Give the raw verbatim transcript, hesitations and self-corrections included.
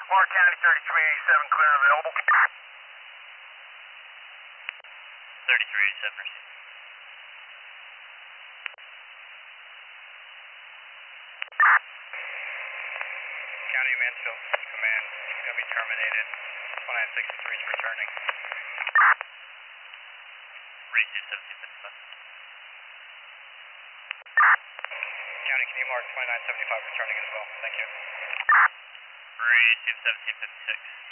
Clark County thirty-three eighty-seven, clear and available. thirty-three eighty-seven, proceed. County Mansfield Command is going to be terminated. twenty-nine sixty-three is returning. Ranger seventeen fifty-five. County, can you mark twenty-nine seventy-five returning as well? Thank you. Ranger seventeen fifty-six.